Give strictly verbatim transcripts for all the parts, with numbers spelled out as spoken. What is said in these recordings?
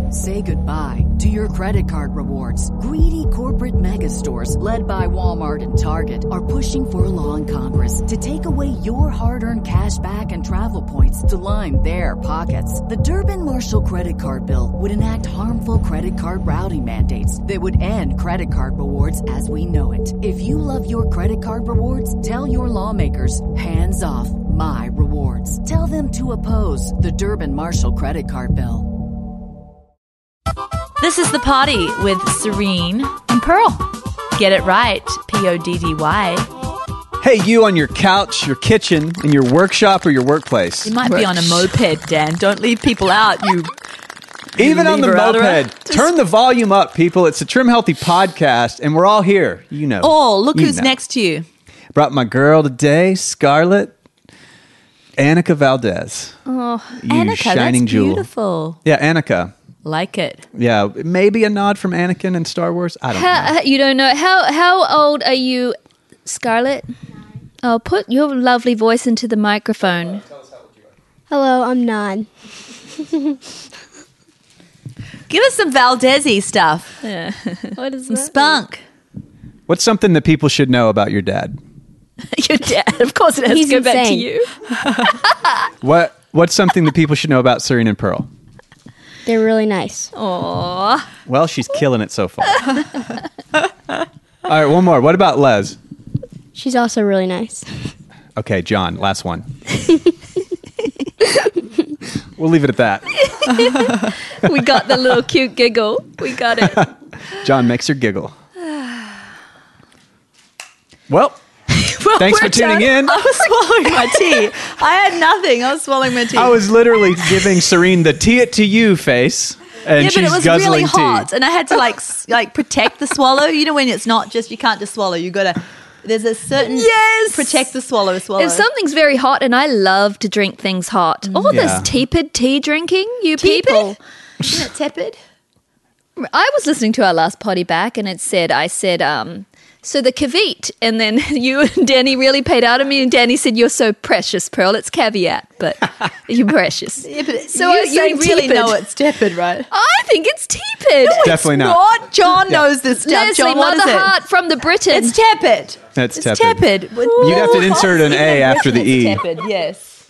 Say goodbye to your credit card rewards. Greedy corporate mega stores, led by Walmart and Target, are pushing for a law in Congress to take away your hard-earned cash back and travel points to line their pockets. The Durbin-Marshall credit card bill would enact harmful credit card routing mandates that would end credit card rewards as we know it. If you love your credit card rewards, tell your lawmakers, hands off my rewards. Tell them to oppose the Durbin-Marshall credit card bill. This is The Party with Serene and Pearl. Get it right, P O D D Y. Hey, you on your couch, your kitchen, in your workshop, or your workplace. You might be on a moped, Dan. Don't leave people out, you... Even on the Liberator. moped. Turn the volume up, people. It's a Trim Healthy podcast, and we're all here. You know. Oh, look You who's know. next to you. Brought my girl today, Scarlett Annika Valdez. Oh, You Annika, shining that's jewel. beautiful. Yeah, Annika. Like it. Yeah, maybe a nod from Anakin in Star Wars. I don't How, know. how- you don't know how how old are you, Scarlett? Oh, put your lovely voice into the microphone. Hello, I'm nine. Give us some Valdez-y stuff. What is Some that? spunk. What's something that people should know about your dad? Your dad. Of course it has He's to go back to insane. you. What What's something that people should know about Serene and Pearl? They're really nice. Aww. Well, she's killing it so far. All right, one more. What about Les? She's also really nice. Okay, John, last one. We'll leave it at that. We got the little cute giggle. We got it. John makes her giggle. Well, Well, thanks we're for tuning done. in. I was swallowing my tea. I had nothing. I was swallowing my tea. I was literally giving Serene the tea it to you face, and yeah, she's but it was guzzling really hot, tea. and I had to like s- like protect the swallow. You know, when it's not just you can't just swallow. You got to. There's a certain Yes! protect the swallow. Swallow. If something's very hot, and I love to drink things hot. All Yeah. this tepid tea drinking, you Tepid? people. Isn't it tepid? I was listening to our last potty back, and it said, I said, um, so the caveat, and then you and Danny really paid out on me, and Danny said, "You're so precious, Pearl." It's caveat, but you're precious. Yeah, but So you, I say you really tepid. know it's tepid, right? I think it's tepid. Definitely not. What? John knows this stuff. Leslie, John, what is Mother it? Heart from the Britain. It's tepid. That's It's tepid. tepid. You'd have to insert an Even A after the Britain E. is Tepid, yes.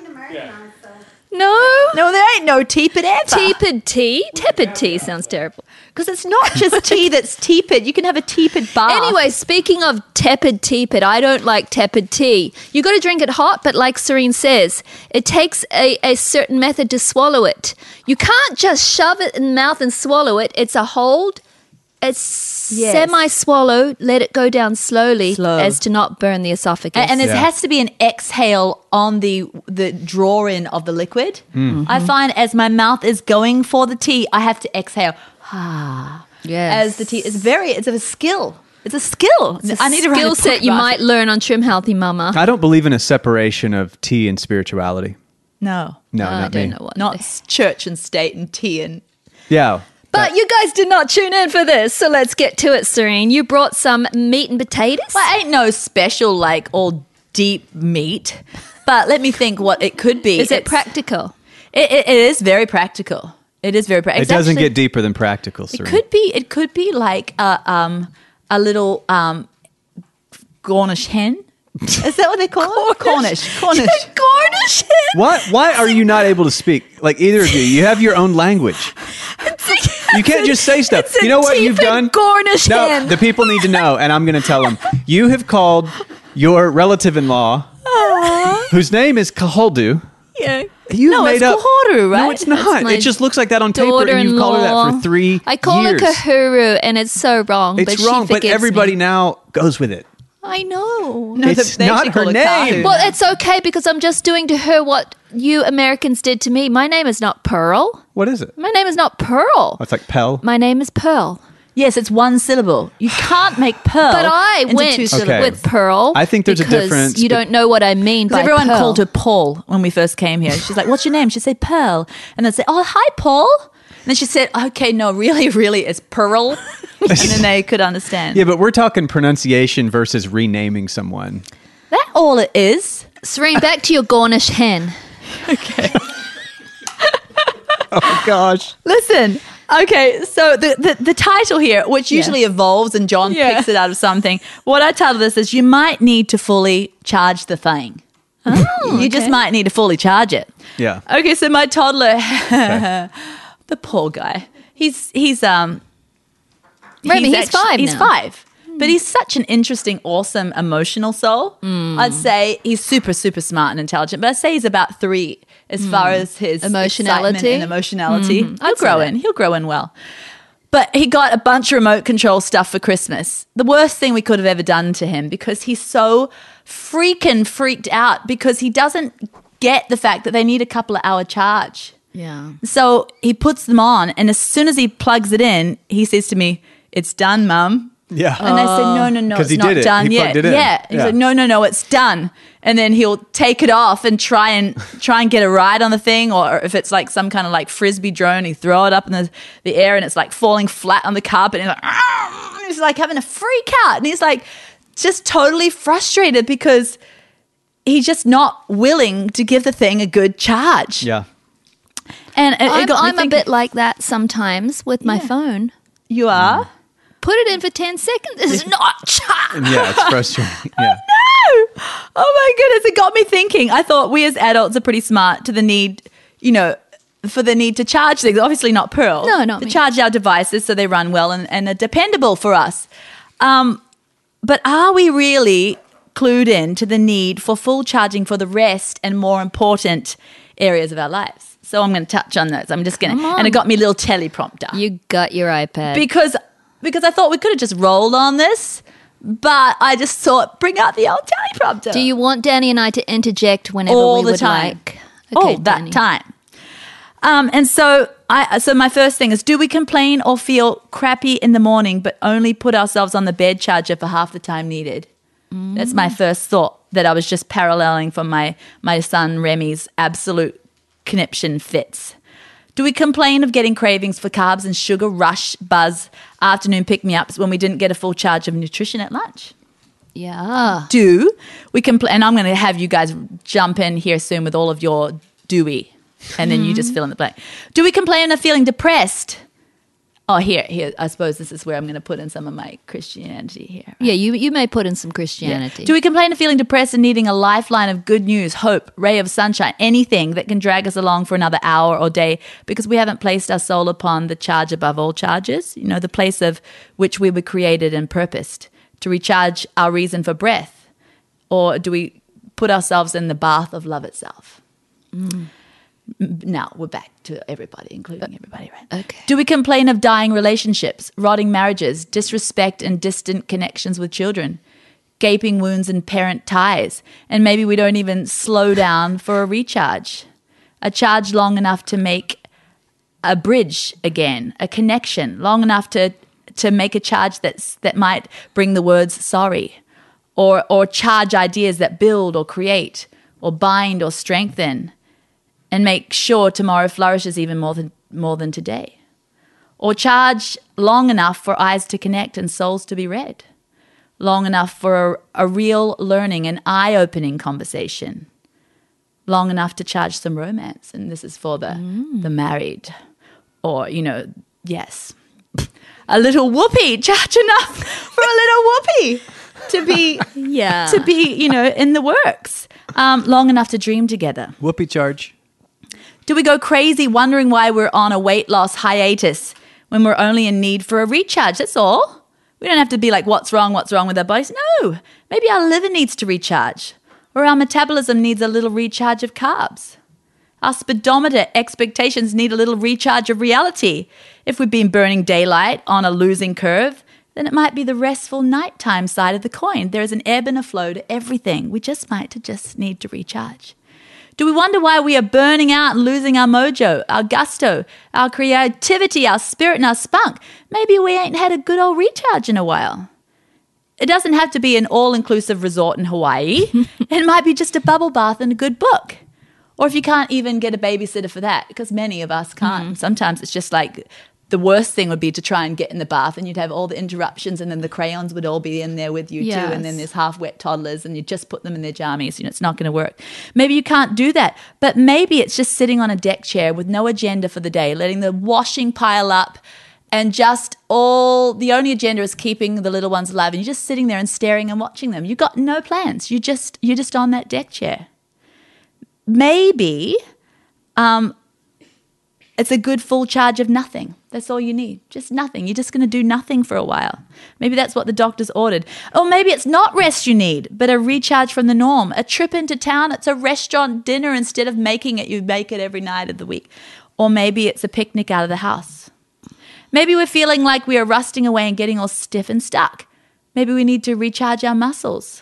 no. No, there ain't no tepid ever. Tepid tea? Tepid tea sounds terrible. Because it's not just tea that's tepid. You can have a tepid bath. Anyway, speaking of tepid tepid, I don't like tepid tea. You got to drink it hot, but like Serene says, it takes a, a certain method to swallow it. You can't just shove it in the mouth and swallow it. It's a hold, it's Yes. semi-swallow, let it go down slowly Slow. as to not burn the esophagus. And, and it Yeah. has to be an exhale on the the draw in of the liquid. Hmm. I find as my mouth is going for the tea, I have to exhale. yes. As the tea, it's very, it's a skill. It's a skill. It's a I need to write a skill book set you about might it. learn on Trim Healthy Mama. I don't believe in a separation of tea and spirituality. No, No, I not don't me. know what. not s- church and state and tea and. Yeah. But you guys did not tune in for this, so let's get to it, Serene. You brought some meat and potatoes. Well, ain't no special like all deep meat, but let me think what it could be. Is it It's- practical? It, it, it is very practical. It is very practical. It doesn't get deeper than practical, It Serene. could be. It could be like a um a little um Cornish hen. Is that what they call it? Cornish. Cornish. Cornish hen. What? Why are you not able to speak? Like either of you, you have your own language. You can't just say stuff. It's a You know what you've teeth done? and Cornish No, hen. the people need to know, and I'm going to tell them. You have called your relative-in-law, whose name is Kaholdu. Yeah. You No, made it's up. Kahoru, right? No, it's not. my It just looks like that on paper, and you've called her that for three I call years. her Kahuru, and it's so wrong. It's but wrong, she but forgives everybody me. now goes with it. I know. No, It's they not actually her call it name. Kahu. Well, it's okay because I'm just doing to her what you Americans did to me. My name is not Pearl. What is it? My name is not Pearl. Oh, it's like Pell. My name is Pearl. Yes, it's one syllable. You can't make pearl. But I into went two Okay. syllables. with Pearl. I think there's a because difference You bet- don't know what I mean by Because everyone Pearl. called her Paul when we first came here. She's like, "What's your name?" She'd say Pearl, and they'd say, "Oh, hi, Paul." And then she said, "Okay, no, really, really, it's Pearl," and then they could understand. Yeah, but we're talking pronunciation versus renaming someone. That all it is. Serene, back to your Cornish hen. Oh, gosh. Listen, okay, so the, the, the title here, which usually evolves and John Yeah. picks it out of something, what I titled this is you might need to fully charge the thing. You just might need to fully charge it. Yeah. Okay, so my toddler, Okay. the poor guy, he's, he's, um, Remy, he's five He's now. five. But he's such an interesting, awesome, emotional soul. I'd say he's super, super smart and intelligent. But I'd say he's about three as far as his Emotionality? excitement and emotionality. He'll I'd say grow that. in. He'll grow in well. But he got a bunch of remote control stuff for Christmas. The worst thing we could have ever done to him because he's so freaking freaked out because he doesn't get the fact that they need a couple of hour charge. Yeah. So he puts them on, and as soon as he plugs it in, he says to me, "It's done, Mum." Yeah. And I said, no, no, no, 'Cause it's he not did it. done He yet. plugged it in. Yeah. He's Yeah. like, no, no, no, it's done. And then he'll take it off and try and try and get a ride on the thing. Or if it's like some kind of like frisbee drone, he throw it up in the, the air and it's like falling flat on the carpet. And he's like, "Argh!" And he's like having a freak out. And he's like just totally frustrated because he's just not willing to give the thing a good charge. Yeah. And it, it I'm, got me I'm a thinking, bit like that sometimes with my phone. you are? Put it in for ten seconds. It's not charged. Yeah, it's frustrating. Yeah. Oh my goodness, it got me thinking. I thought we as adults are pretty smart to the need, you know, for the need to charge things. Obviously not Pearl. No, not To me. charge our devices so they run well and, and are dependable for us. Um, but are we really clued in to the need for full charging for the rest and more important areas of our lives? So I'm going to touch on those. I'm just going to, Come on. and it got me a little teleprompter. You got your iPad. because because I thought we could have just rolled on this, but I just thought bring out the old teleprompter. Do you want Danny and I to interject whenever All we the would time. like? all that Danny. time? Um, and so I so my first thing is, do we complain or feel crappy in the morning, but only put ourselves on the bed charger for half the time needed? That's my first thought that I was just paralleling from my my son Remy's absolute conniption fits. Do we complain of getting cravings for carbs and sugar rush, buzz, afternoon pick-me-ups when we didn't get a full charge of nutrition at lunch? Yeah. Do we complain? And I'm going to have you guys jump in here soon with all of your doey, and then you just fill in the blank. Do we complain of feeling depressed? Oh, here, here. I suppose this is where I'm going to put in some of my Christianity here. Yeah, you you may put in some Christianity. Do we complain of feeling depressed and needing a lifeline of good news, hope, ray of sunshine, anything that can drag us along for another hour or day because we haven't placed our soul upon the charge above all charges? You know, the place of which we were created and purposed to recharge our reason for breath? Or do we put ourselves in the bath of love itself? Mm. Now we're back to everybody, including everybody, right? Okay. Do we complain of dying relationships, rotting marriages, disrespect and distant connections with children, gaping wounds in parent ties, and maybe we don't even slow down for a recharge, a charge long enough to make a bridge again, a connection long enough to to make a charge that's that might bring the words sorry, or or charge ideas that build or create or bind or strengthen, and make sure tomorrow flourishes even more than more than today. Or charge long enough for eyes to connect and souls to be read. Long enough for a, a real learning and eye-opening conversation. Long enough to charge some romance. And this is for the, the married. Or, you know, yes. A little whoopee. Charge enough for a little whoopee to be, Yeah. to be, you know, in the works. Um, long enough to dream together. Whoopee charge. Do we go crazy wondering why we're on a weight loss hiatus when we're only in need for a recharge? That's all. We don't have to be like, what's wrong, what's wrong with our bodies? No, maybe our liver needs to recharge, or our metabolism needs a little recharge of carbs. Our speedometer expectations need a little recharge of reality. If we've been burning daylight on a losing curve, then it might be the restful nighttime side of the coin. There is an ebb and a flow to everything. We just might just need to recharge. Do we wonder why we are burning out and losing our mojo, our gusto, our creativity, our spirit, and our spunk? Maybe we ain't had a good old recharge in a while. It doesn't have to be an all-inclusive resort in Hawaii. It might be just a bubble bath and a good book. Or if you can't even get a babysitter for that, because many of us can't. Mm. Sometimes it's just like the worst thing would be to try and get in the bath and you'd have all the interruptions and then the crayons would all be in there with you Yes. too. And then there's half wet toddlers and you just put them in their jammies. You know, it's not going to work. Maybe you can't do that. But maybe it's just sitting on a deck chair with no agenda for the day, letting the washing pile up and just all, the only agenda is keeping the little ones alive. And you're just sitting there and staring and watching them. You've got no plans. You just, you're just on that deck chair. Maybe um, it's a good full charge of nothing. That's all you need. Just nothing. You're just going to do nothing for a while. Maybe that's what the doctor's ordered. Or maybe it's not rest you need, but a recharge from the norm. A trip into town, it's a restaurant dinner instead of making it. You make it every night of the week. Or maybe it's a picnic out of the house. Maybe we're feeling like we are rusting away and getting all stiff and stuck. Maybe we need to recharge our muscles.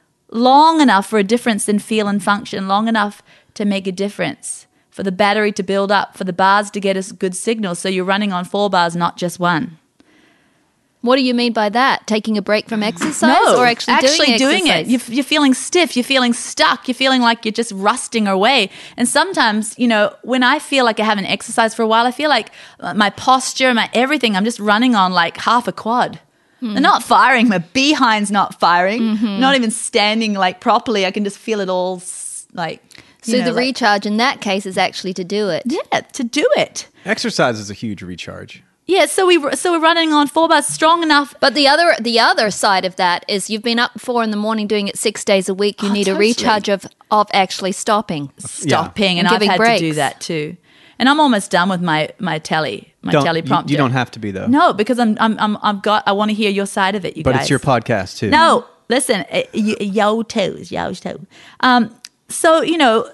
Long enough for a difference in feel and function, long enough to make a difference, for the battery to build up, for the bars to get us good signals, so you're running on four bars, not just one. What do you mean by that? Taking a break from exercise or actually, actually doing, doing it. exercise? You're, you're feeling stiff. You're feeling stuck. You're feeling like you're just rusting away. And sometimes, you know, when I feel like I haven't exercised for a while, I feel like my posture, my everything, I'm just running on like half a quad. Hmm. They're not firing. My behind's not firing. Mm-hmm. Not even standing like properly. I can just feel it all like... So you know, the like, recharge in that case is actually to do it. Yeah, to do it. Exercise is a huge recharge. Yeah, so we so we're running on four bars strong enough. But the other the other side of that is you've been up four in the morning doing it six days a week. You Oh, need totally. a recharge of of actually stopping. Stopping, and, And I've giving had breaks. to do that too. And I'm almost done with my my telly, my Don't- teleprompter. You, you don't have to be though. No, because I'm I'm I'm I've got I want to hear your side of it, you but guys. it's your podcast too. No, listen, uh, y- yo toes, yo toes. Um, so you know.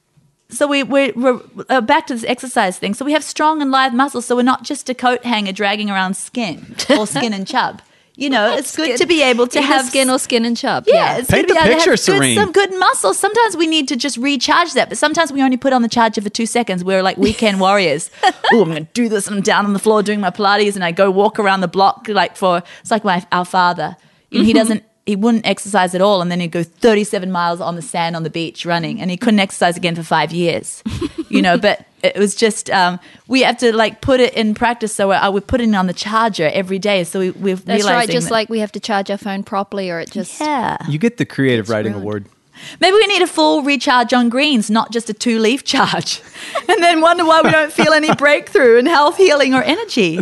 So we, we're, we're uh, back to this exercise thing. So we have strong and lithe muscles. So we're not just a coat hanger dragging around skin or skin and chub. You know, it's good Skin- to be able to Either have skin or skin and chub. Yeah, it's Paint good to the be able to picture, have Serene. Good, some good muscles. Sometimes we need to just recharge that, but sometimes we only put on the charger for two seconds. We're like weekend warriors. Oh, I'm going to do this. I'm down on the floor doing my Pilates, and I go walk around the block like for. It's like my our father. You know, he doesn't. He wouldn't exercise at all, and then he'd go thirty-seven miles on the sand on the beach running, and he couldn't exercise again for five years. You know, but it was just um, we have to like put it in practice. So we're, we're putting it on the charger every day. So we, we're That's realizing right. Just that, like we have to charge our phone properly, or it just yeah. You get the creative writing ruined. award. Maybe we need a full recharge on greens, not just a two-leaf charge, and then wonder why we don't feel any breakthrough in health, healing, or energy.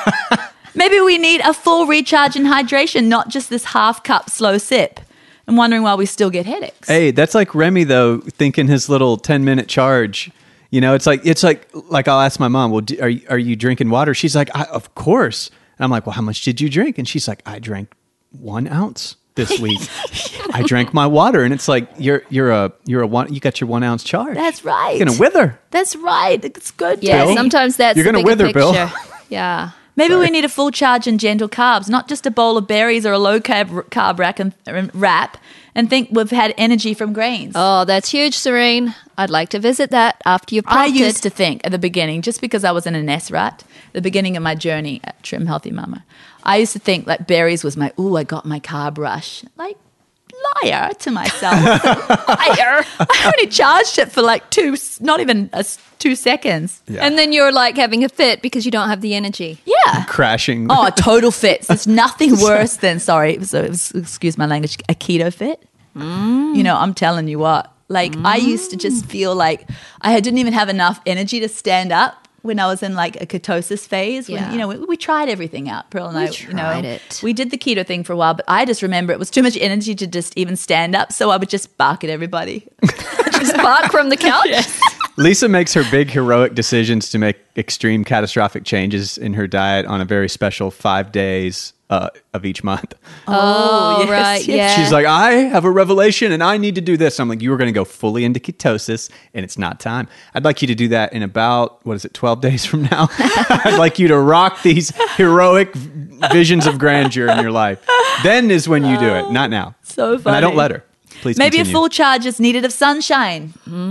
Maybe we need a full recharge in hydration, not just this half-cup slow sip, and wondering why we still get headaches. Hey, that's like Remy though, thinking his little ten minute charge. You know, it's like it's like like I'll ask my mom, "Well, do, are you, are you drinking water?" She's like, I, "Of course." And I'm like, "Well, how much did you drink?" And she's like, "I drank one ounce this week. I drank my water." And it's like you're you're a you're a one you got your one ounce charge. That's right. You're gonna wither. That's right. It's good. yeah. Bill? Sometimes that's You're the gonna bigger wither, Bill. picture. Yeah. Maybe we need a full charge in gentle carbs, not just a bowl of berries or a low carb carb rack and, wrap, and think we've had energy from grains. Oh, that's huge, Serene. I'd like to visit that after you've I prompted. used to think at the beginning, just because I was in a nest rat, the beginning of my journey at Trim Healthy Mama, I used to think like berries was my, ooh, I got my carb rush. Like, liar to myself. Liar. I only charged it for like two, not even a, two seconds. Yeah. And then you're like having a fit because you don't have the energy. Yeah. Crashing. Oh, total fits. There's nothing worse than, sorry, so it was, excuse my language, a keto fit. Mm. You know, I'm telling you what. Like, mm. I used to just feel like I didn't even have enough energy to stand up when I was in like a ketosis phase. When, Yeah. you know, we, we tried everything out, Pearl and We I. You know, tried it. We did the keto thing for a while, but I just remember it was too much energy to just even stand up, so I would just bark at everybody. Just bark from the couch. Lisa makes her big heroic decisions to make extreme catastrophic changes in her diet on a very special five days uh, of each month. Oh, yes, right. yes. Yeah. She's like, I have a revelation and I need to do this. I'm like, you are going to go fully into ketosis and it's not time. I'd like you to do that in about, what is it, twelve days from now? I'd like you to rock these heroic visions of grandeur in your life. Then is when you do it, not now. So And I don't funny. let her. Please Maybe continue. a full charge is needed of sunshine. Mm.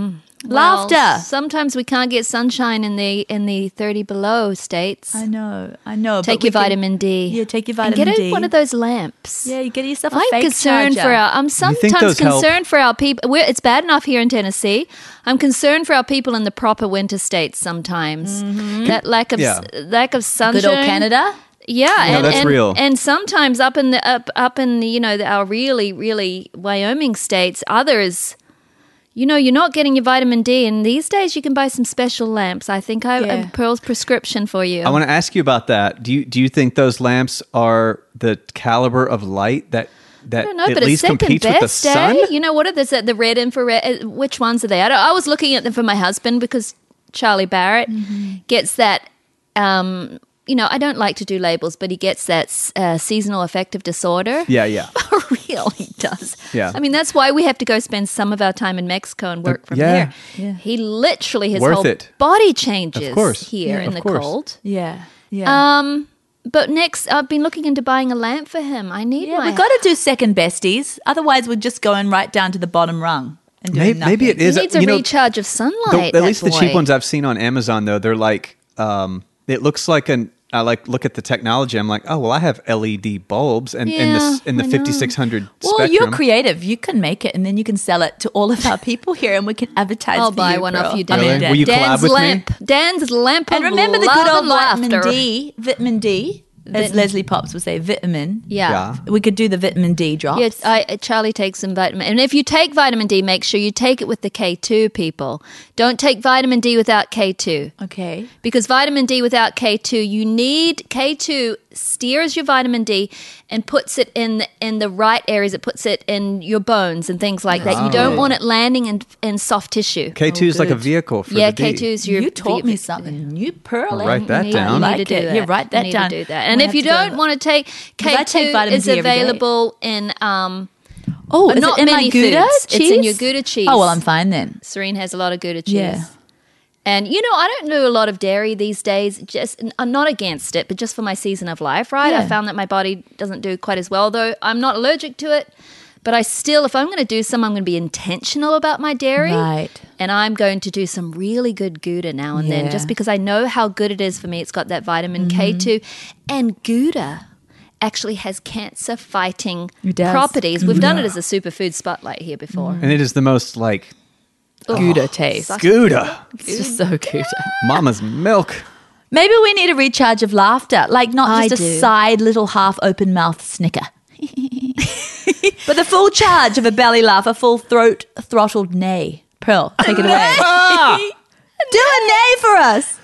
Well, Laughter. sometimes we can't get sunshine in the in the thirty below states. I know, I know. Take but we your can- vitamin D. Yeah, take your And vitamin get D. a, one of those lamps. Yeah, you get yourself a I'm fake concerned charger. for our. I'm think sometimes those help? concerned for our people. We're, it's bad enough here in Tennessee. I'm concerned for our people in the proper winter states. Sometimes that lack of Yeah. lack of sunshine. Good old Canada. Yeah, No, and, that's and, real. and sometimes up in the up up in the, you know the, our really really Wyoming states, others. You know, you're not getting your vitamin D, and these days you can buy some special lamps. I think I Yeah. have Pearl's prescription for you. I want to ask you about that. Do you do you think those lamps are the caliber of light that that I don't know, at but a least second competes with the best, eh? sun? You know, what are the, the red infrared? uh, Which ones are they? I, don't, I was looking at them for my husband because Charlie Barrett Mm-hmm. gets that. Um, you know, I don't like to do labels, but he gets that uh, seasonal affective disorder. Yeah, yeah. For real, he does. Yeah. I mean, that's why we have to go spend some of our time in Mexico and work from yeah. there. Yeah. He literally, his Worth whole it. body changes Of course. here Yeah, in of the course. cold. Yeah, yeah. Um, but next, I've been looking into buying a lamp for him. I need yeah, my. we've got to do second besties. Otherwise, we're just going right down to the bottom rung and doing Maybe, nothing. maybe it He is. needs a you know, recharge of the- sunlight. at that least the cheap boy. ones I've seen on Amazon, though, they're like, um, it looks like an. I like look at the technology. I'm like, oh well, I have L E D bulbs and in Yeah, this in the I know. fifty-six hundred Well, spectrum. you're creative. You can make it, and then you can sell it to all of our people here, and we can advertise. I'll for buy you, one girl. off you, I Dan. mean, Really? Dan. Will you collab Dan's with me? lamp. Dan's lamp. And of remember the love good old and vitamin laughter. D, vitamin D, as Vitamin- Leslie Pops would say, vitamin. Yeah. Yeah. We could do the vitamin D drops. Yeah, I, Charlie takes some vitamin. And if you take vitamin D, make sure you take it with the K two, people. Don't take vitamin D without K two. Okay. Because vitamin D without K two, you need K two steers your vitamin D and puts it in the, in the right areas. It puts it in your bones and things like that. You don't Oh. want it landing in, in soft tissue. K two is like a good. vehicle for yeah, the D. K two is your. You taught your- me something new, Pearl. I'll write eh? that You need, down. You Like need to do it. that. Yeah, write that you down. Need to do that. I'm And gonna if you have to go. don't want to take Because I K take two, vitamin is D every day. available in um. Oh, is not it in many my Gouda foods. cheese? It's in your Gouda cheese. Oh, well, I'm fine then. Serene has a lot of Gouda cheese. Yeah. And, you know, I don't do a lot of dairy these days. Just I'm not against it, but just for my season of life, right? Yeah. I found that my body doesn't do quite as well, though I'm not allergic to it. But I still, if I'm going to do some, I'm going to be intentional about my dairy. Right. And I'm going to do some really good Gouda now and Yeah. then, just because I know how good it is for me. It's got that vitamin K two. And Gouda actually has cancer-fighting It does. properties. We've done it as a superfood spotlight here before. and it is the most like Gouda taste. such- Gouda, It's just so Gouda. mama's milk. Maybe we need a recharge of laughter, like not I just a do. side little half open mouth snicker. But the full charge of a belly laugh, a full throat throttled neigh. Pearl, take it away. Do a neigh for us.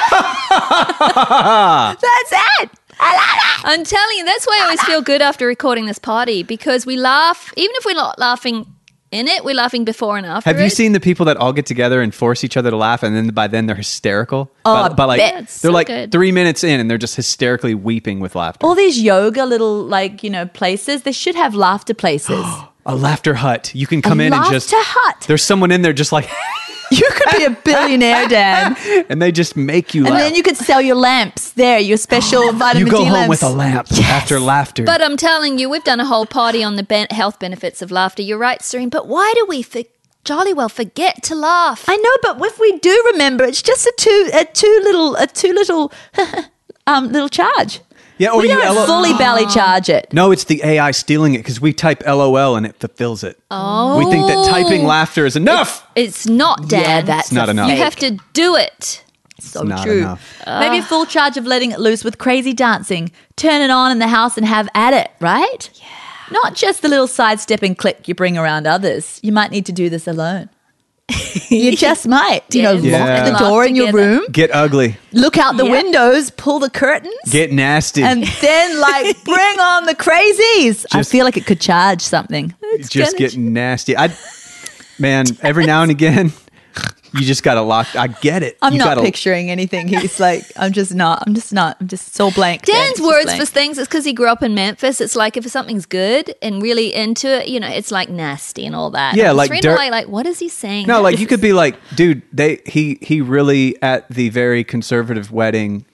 That's it. I'm telling you, that's why I always feel good after recording this party, because we laugh, even if we're not laughing in it, we're laughing before and after. Have you it. seen the people that all get together and force each other to laugh, and then by then they're hysterical? Oh, by, I by like bet. they're It's so like good. three minutes in, and they're just hysterically weeping with laughter. All these yoga little, like, you know, places, they should have laughter places. A laughter hut. You can come A in and just laughter hut. there's someone in there just like, You could be a billionaire, Dan. and they just make you And laugh. then you could sell your lamps there, your special vitamin You go D home lamps. with a lamp after laughter. But I'm telling you, we've done a whole party on the ben- health benefits of laughter. You're right, Serene. But why do we for- jolly well forget to laugh? I know, but if we do remember, it's just a two, a two little, a two little, um, little charge. yeah, or We you don't L O- fully belly charge it. No, it's the A I stealing it because we type L O L and it fulfills it. Oh. We think that typing laughter is enough. It's not, Dan. Yeah, that's It's not a enough. You fake. have to do it. So not true. enough. Maybe a full charge of letting it loose with crazy dancing. Turn it on in the house and have at it, right? Yeah. Not just the little sidestepping click you bring around others. You might need to do this alone. You just might. You know, Yeah. lock Yeah. the door in your Together. room, Get ugly. look out the Yeah. windows, pull the curtains. Get nasty. and then, like, bring on the crazies. I Just- feel like it could charge something. just get nasty. I, man, every now and again, you just got to lock. I get it. I'm you not gotta, picturing anything. He's like, I'm just not. I'm just not. I'm just so blank. Dan's It's just words blank. for things is because he grew up in Memphis. It's like if something's good and really into it, you know, it's like nasty and all that. Yeah, And like Serena dirt- like, like, what is he saying? No, like you could be like, dude, they he he really at the very conservative wedding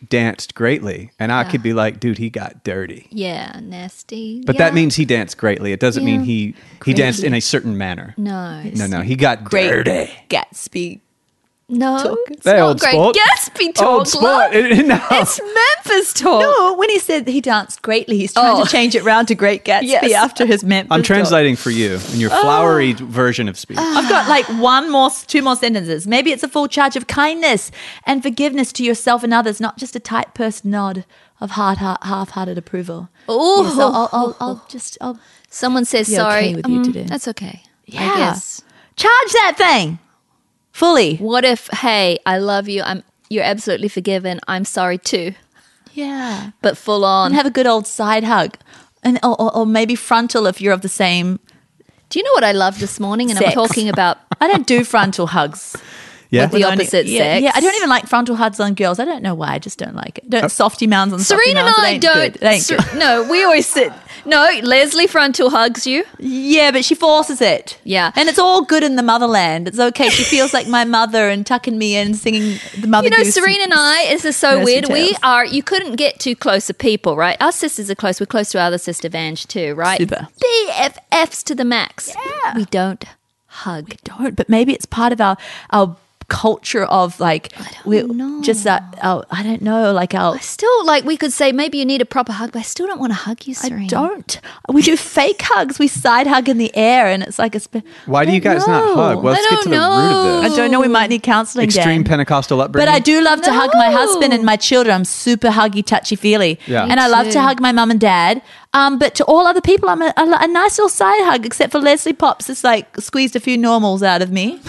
danced greatly. And I could be like, dude, he got dirty. Yeah, nasty. But yeah. that means he danced greatly. It doesn't mean Yeah. he, he danced in a certain manner. No. No, no. He got Great dirty. Gatsby. No, Talk. it's Hey, not old great sport. Gatsby talk. Old sport. love. No. It's Memphis talk. No, when he said he danced greatly, he's trying Oh. to change it round to Great Gatsby Yes. after his Memphis. I'm talk. translating for you in your flowery version of speech. I've got like one more, two more sentences. Maybe it's a full charge of kindness and forgiveness to yourself and others, not just a tight pursed nod of hard, heart, half-hearted approval. Ooh. Yes, I'll, I'll, I'll, I'll just, I'll Someone says Be sorry. okay with you Mm, today. That's okay. Yeah. I guess. charge that thing fully. What if, hey, I love you. I'm. You're absolutely forgiven. I'm sorry too. Yeah, But full on. and have a good old side hug, and or, or, or maybe frontal if you're of the same. Do you know what I loved this morning? And Sex. I'm talking about I don't do frontal hugs. Yeah. with the Only- opposite yeah, sex. Yeah, I don't even like frontal hugs on girls. I don't know why. I just don't like it. Don't softy mounds on softy Serena and mounds. It I ain't don't. good. It ain't Ser- good. No, we always sit. No, Leslie frontal hugs you. Yeah, but she forces it. Yeah. And it's all good in the motherland. It's okay. She feels like my mother and tucking me in, singing the mother You know, goose. Serena and I, this is so Nursery weird. We tales. are, you couldn't get too close of people, right? Our sisters are close. We're close to our other sister, Vange, too, right? Super. B F Fs to the max. Yeah. We don't hug. Don't, but maybe it's part of our our culture of like we know. just uh, our I don't know, like our I still, like, we could say maybe you need a proper hug, but I still don't want to hug you, Serena. I don't. We do fake hugs. We side hug in the air, and it's like a. Spe- Why do you guys not hug? Well, I let's get to the don't root know. of I this. don't know. We might need counseling. Extreme Dan. Pentecostal upbringing. But I do love to hug my No. husband and my children. I'm super huggy, touchy feely. Yeah. And Me I love too. to hug my mum and dad. Um, but to all other people, I'm a, a, a nice little side hug, except for Leslie Pops. It's like squeezed a few normals out of me.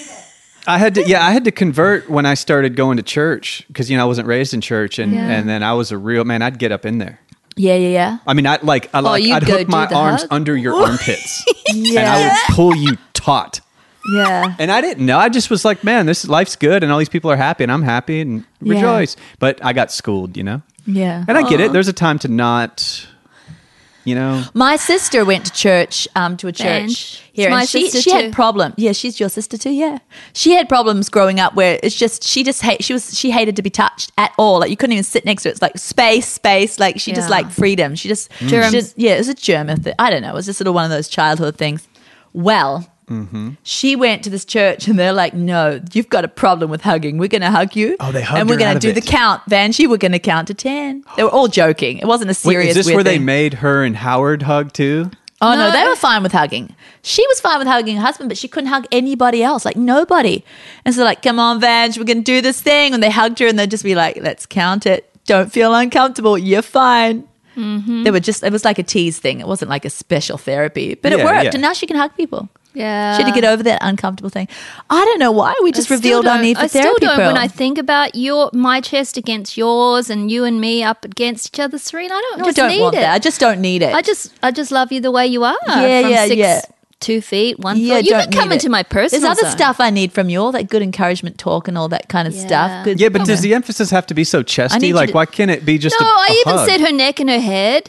I had to, yeah, I had to convert when I started going to church because you know I wasn't raised in church, and Yeah. and then I was a real man. I'd get up in there. Yeah, yeah, yeah. I mean, I like, I like, you'd I'd go hook do my the arms hug? under your armpits, and Yeah. I would pull you taut. Yeah. And I didn't know. I just was like, man, this life's good, and all these people are happy, and I'm happy, and Yeah. rejoice. But I got schooled, you know. Yeah. And I get it. There's a time to not, you know. My sister went to church, um, to a church Bench. here, It's my and she sister she too. had problems. Yeah, she's your sister too. Yeah, she had problems growing up where it's just she just hate she was she hated to be touched at all. Like you couldn't even sit next to her. It's like space, space. Like she just Yeah. liked freedom. She just she Germs. just- yeah, it was a German thing. I don't know. It was just sort of one of those childhood things. Well. She went to this church and they're like, no, you've got a problem with hugging. We're going to hug you. Oh, they hugged And we're her going out to of do it. the count. Vanjie, we're going to count to ten. They were all joking. It wasn't a Wait, serious is this weird where they thing. made her and Howard hug too? Oh no. No. they were fine with hugging. She was fine with hugging her husband, but she couldn't hug anybody else, like nobody. And so like, come on, Vange, we're gonna do this thing. And they hugged her and they'd just be like, let's count it. Don't feel uncomfortable. You're fine. Mm-hmm. They were just, it was like a tease thing. It wasn't like a special therapy, but it Yeah, worked. yeah. And now she can hug people. Yeah. She had to get over that uncomfortable thing. I don't know why. We just I still revealed our don't- need for I therapy. still don't. Pearl. When I think about your my chest against yours and you and me up against each other, Serena, I don't No, I just don't need want it. that. I just don't need it. I just I just love you the way you are. Yeah, from yeah, six, yeah. Two feet, one yeah, foot. You don't can come need into it. my personal There's other zone. stuff I need from you, all that good encouragement talk and all that kind of Yeah. stuff. Good, Yeah, but you does know. the emphasis have to be so I need chesty? you Like, to- why can't it be just No, a, a I even hug? said her neck and her head.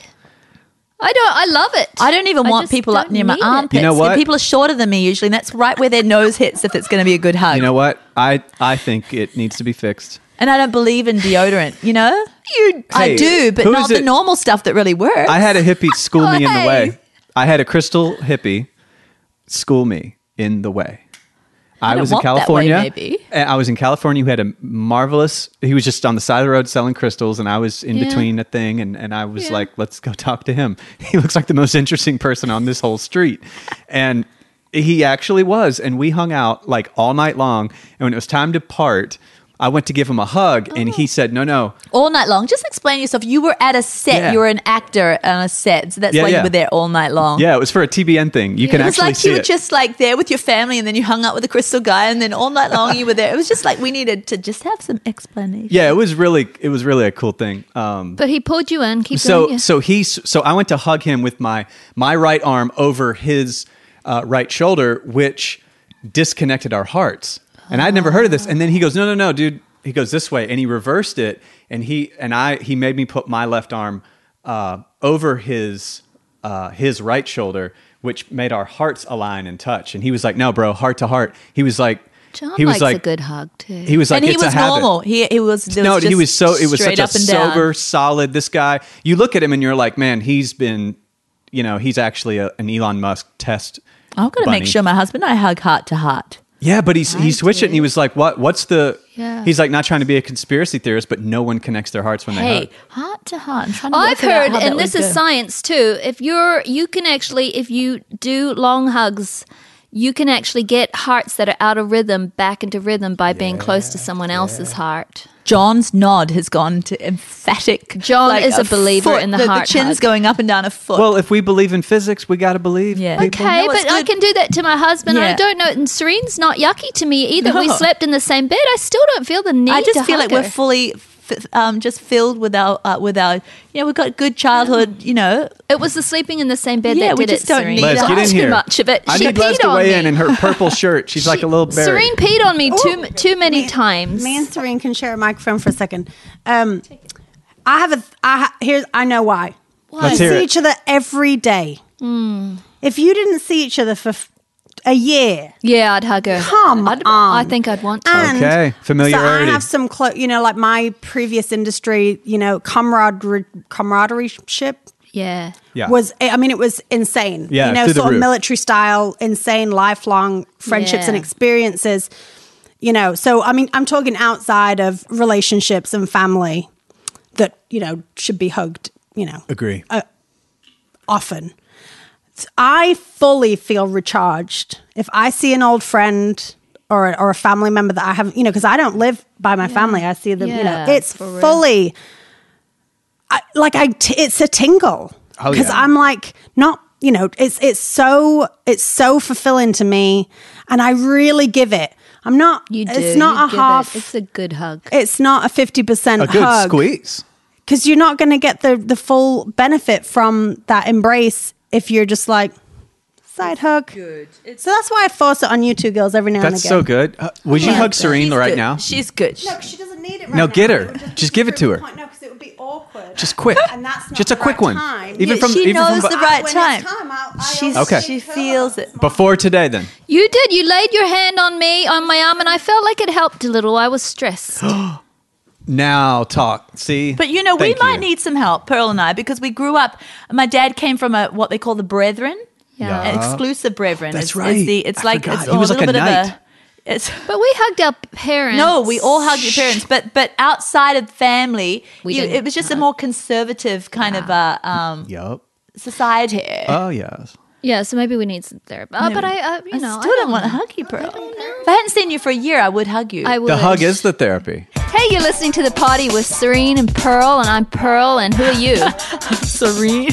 I don't. I love it. I don't even I want just people up don't near my need it. armpits. You know what? And people are shorter than me usually, and that's right where their nose hits if it's going to be a good hug. You know what? I I think it needs to be fixed. and I don't believe in deodorant, you know? You. I Hey, do, but who not is the it- normal stuff that really works. I had a hippie school me in the Hey. way. I had a crystal hippie school me in the way. I, don't was in want that way, California. maybe. and I was in California who had a marvelous, he was just on the side of the road selling crystals, and I was in Yeah. between a thing, and, and I was Yeah. like, let's go talk to him. He looks like the most interesting person on this whole street. And he actually was. And we hung out like all night long. And when it was time to part, I went to give him a hug, and Oh. he said, no, no. all night long. Just explain yourself. You were at a set. Yeah. You were an actor on a set, so that's Yeah, why yeah. you were there all night long. Yeah, it was for a T B N thing. You can It was actually like see you were it. just like there with your family, and then you hung out with the crystal guy, and then all night long you were there. It was just like we needed to just have some explanation. Yeah, it was really, it was really a cool thing. Um, But he pulled you in. Keep so, going. so he, so I went to hug him with my my right arm over his uh, right shoulder, which disconnected our hearts. And I'd never heard of this. And then he goes, no, no, no, dude. He goes this way, and he reversed it, and he and I he made me put my left arm uh, over his uh, his right shoulder, which made our hearts align and touch. And he was like, no, bro, heart to heart. He was like, John he was likes like a good hug too. he was like and he it's a was habit. normal. He he was there No, was he just was so it was straight such a up and down. sober, solid. This guy, you look at him and you're like, man, he's been, you know, he's actually a, an Elon Musk test. I'm gonna bunny. make sure my husband and I hug heart to heart. Yeah, but he's he switched it and he was like, what? What's the? Yeah. He's like not trying to be a conspiracy theorist, but no one connects their hearts when they Hey, hug. heart to heart. I'm trying to I've work it out heard, how that and this would is go. science too. If you're, you can actually, if you do long hugs, you can actually get hearts that are out of rhythm back into rhythm by being close to someone else's heart. John's nod has gone to emphatic. John is a believer foot, in the the heart The chin's hug. going up and down a foot. Well, if we believe in physics, we got to believe. Yeah. people. Okay, No, it's but I good. can do that to my husband. I Yeah. don't know. And Serene's not yucky to me either. We No. slept in the same bed. I still don't feel the need I just to feel hug like we're her. fully, f- um, just filled with our, uh, with our, you know, we've got good childhood. You know, It was the sleeping in the same bed Yeah, that we did just it, don't Serene. need Les, Not get in too here. much of it. I She need Les peed to on weigh me. in in her purple shirt. She's like a little berry. Serene peed on me too Ooh. too many Me- times. Me and Serene can share a microphone for a second. Um, I have a. I ha, here's. I know why. Let's We hear see it. each other every day. If you didn't see each other for f- a year, Yeah, I'd hug her. Come I'd, on. I think I'd want to. and Okay, familiarity. So I have some, clo- you know, like my previous industry, you know, camaraderie, camaraderie ship yeah. Yeah. was. I mean, it was insane. Yeah, you know, through the sort of roof. military style, insane, lifelong friendships and Yeah. experiences. You know, so I mean, I'm talking outside of relationships and family that you know should be hugged. You know, Agree. often. I fully feel recharged if I see an old friend or or a family member that I have, you know, because I don't live by my family. I see them, you Yeah, know, it's for real. fully I, like I. T- it's a tingle Oh, because yeah. I'm like not, you know, it's it's so it's so fulfilling to me, and I really give it. I'm not. You do. It's not You a give it. half. It's a good hug. It's not a fifty percent A good hug squeeze. because you're not going to get the the full benefit from that embrace if you're just like side hug. Good. So that's why I force it on you two girls every now That's and so again. good. Uh, would you like hug that. Serene She's right good. now? She's good. No, 'cause she doesn't need it right No, now. get her. It would Just give it to her. No, because it would be awkward. Just quick. And that's not Just a the quick right one. time. Even Yeah, from she even knows from the be- right When time. it's time I'll, I'll She's, Okay. She feels it. before today. Then You did. You laid your hand on me, on my arm, and I felt like it helped a little. I was stressed. now talk. See, But you know, Thank we might you. need some help, Pearl and I, because we grew up. My dad came from a what they call the Brethren, Yeah. an exclusive Brethren. That's is, right. Is the, it's I like forgot. it's He was a like little a bit knight. of a. It's But we hugged our parents. no, we all hugged your parents, but but outside of family, We you- didn't it was just a hug. more conservative kind of a um, Yup. society. Oh yes. Yeah, so maybe we need some therapy. Uh, but I, uh, you I know, still I don't want to know. hug you, Pearl. If I hadn't seen you for a year, I would hug you. I would. The hug is the therapy. Hey, you're listening to The Party with Serene and Pearl, and I'm Pearl, and who are you? Serene.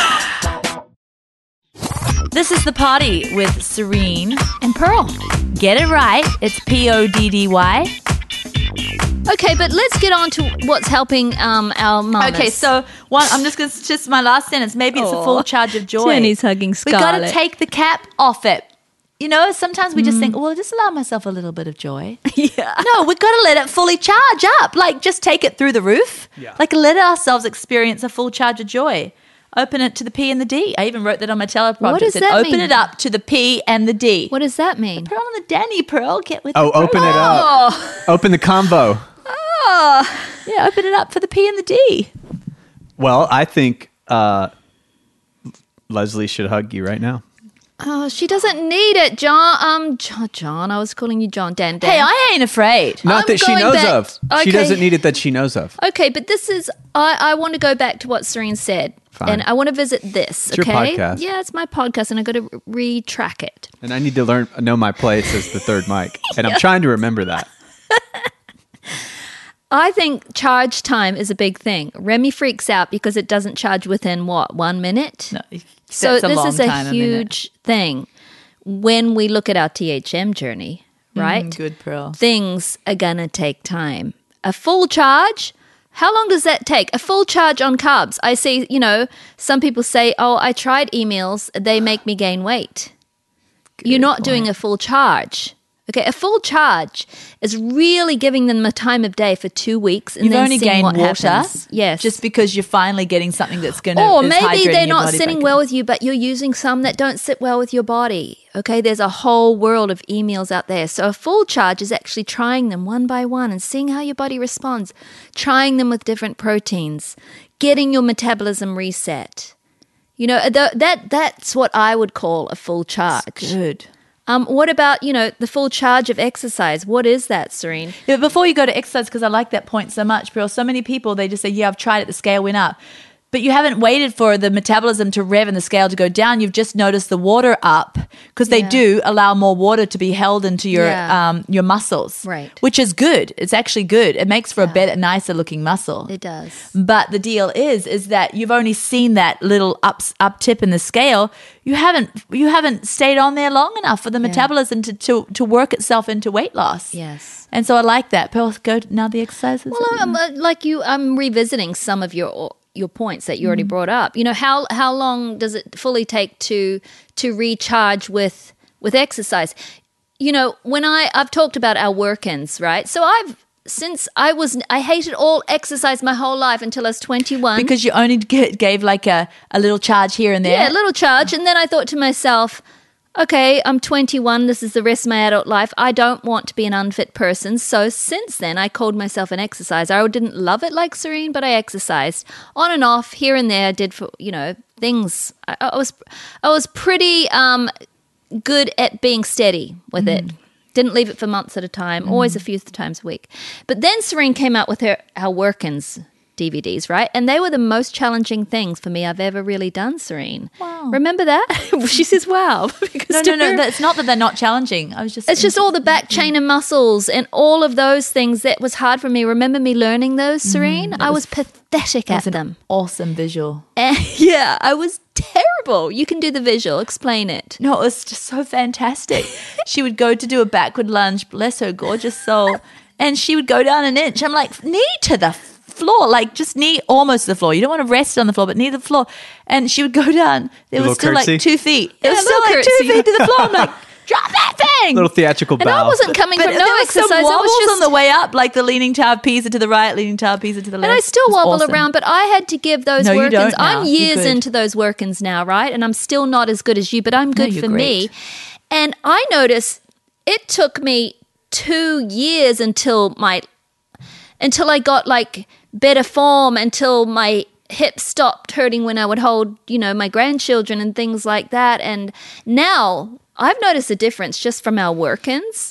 This is The Party with Serene. and Pearl. Get it right. It's P O D D Y. Okay, but let's get on to what's helping um, our mamas. Okay, so one, I'm just going to, just my last sentence. Maybe it's a full Aw. charge of joy. Jenny's hugging We got to Scarlett. take the cap off it. You know, sometimes we just think, well, just allow myself a little bit of joy. Yeah. No, we got to let it fully charge up. Like, just take it through the roof. Yeah. Like, let ourselves experience a full charge of joy. Open it to the P and the D. I even wrote that on my teleprompter. What does It said, that open mean? it up to the P and the D. What does that mean? Pearl and the Danny, Pearl. Get with Oh, the open program. it up. Oh, Open the combo. Yeah, open it up for the P and the D. Well, I think uh, Leslie should hug you right now. oh, she doesn't need it, John. Um, John, John. I was calling you John. Dan. Dan. Hey, I ain't afraid. Not I'm that she going knows back- of. Okay. She doesn't need it that she knows of. Okay, but this is. I, I want to go back to what Serene said, Fine. and I want to visit this. It's your okay, podcast. yeah, it's my podcast, and I got to re- retrack it. And I need to learn know my place as the third mic. And I'm trying to remember that. I think charge time is a big thing. Remy freaks out because it doesn't charge within what one minute. No, so that's a this long is a time, a minute. huge thing when we look at our T H M journey, right? Mm, good, Pearl. Things are gonna take time. A full charge. How long does that take? A full charge on carbs. I see, you know, some people say, "Oh, I tried emails; they make me gain weight." You're not doing a full charge. Okay, a full charge is really giving them the time of day for two weeks and You've then only seeing gained what water. happens. Yes. Just because you're finally getting something that's going to. Or maybe they're not sitting well with you, but you're using some that don't sit well with your body. Okay, there's a whole world of emails out there. So a full charge is actually trying them one by one and seeing how your body responds, trying them with different proteins, getting your metabolism reset. You know, th- that that's what I would call a full charge. Good. Um, what about, you know, the full charge of exercise? What is that, Serene? Yeah, before you go to exercise, because I like that point so much, Pearl, so many people, they just say, yeah, I've tried it, the scale went up. But you haven't waited for the metabolism to rev and the scale to go down. You've just noticed the water up, because they Yeah. do allow more water to be held into your Yeah. um, your muscles. Right. Which is good. It's actually good. It makes for a better, nicer looking muscle. It does. But the deal is, is that you've only seen that little up up tip in the scale. You haven't you haven't stayed on there long enough for the metabolism to, to to work itself into weight loss. Yes. And so I like that. Pearl, go to, now the exercises. Well, I'm, uh, like you, I'm revisiting some of your your points that you already brought up. You know, how how long does it fully take to to recharge with with exercise? You know, when I I've talked about our work-ins, right? So I've since I was I hated all exercise my whole life until I was twenty-one. Because you only get, gave like a, a little charge here and there. Yeah, a little charge. And then I thought to myself, okay, I'm twenty-one. This is the rest of my adult life. I don't want to be an unfit person. So since then, I called myself an exerciser. I didn't love it like Serene, but I exercised on and off, here and there. I did, for, you know, things. I, I was I was pretty um, good at being steady with mm. it. Didn't leave it for months at a time, mm. always a few times a week. But then Serene came out with her our work-ins D V Ds, right? And they were the most challenging things for me I've ever really done, Serene. Wow. Remember that? She says, wow. Because No, to no, no. her- That's not that they're not challenging. I was just. It's just all the back chain and muscles and all of those things that was hard for me. Remember me learning those, Serene? I was, pathetic at That's an them. awesome visual. And, yeah, I was terrible. You can do the visual. Explain it. No, it was just so fantastic. She would go to do a backward lunge, bless her gorgeous soul, and she would go down an inch. I'm like, knee to the floor, like just knee almost to the floor. You don't want to rest on the floor, but knee to the floor. And she would go down. There A was little still curtsy? like two feet. It Yeah, was a still little like two curtsy. feet to the floor. I'm like, drop that thing. Little theatrical And bow. I wasn't coming But from there no was some exercise. It wobbles was just on the way up, like the leaning tower of Pisa to the right, leaning tower of Pisa to the left. And I still It was wobble awesome. around, but I had to give those No, you work-ins. don't now. I'm You're years good. into those work-ins now, right? And I'm still not as good as you, but I'm good you're for me. great. And I noticed it took me two years until my until I got like better form, until my hips stopped hurting when I would hold, you know, my grandchildren and things like that. And now I've noticed a difference just from our work-ins.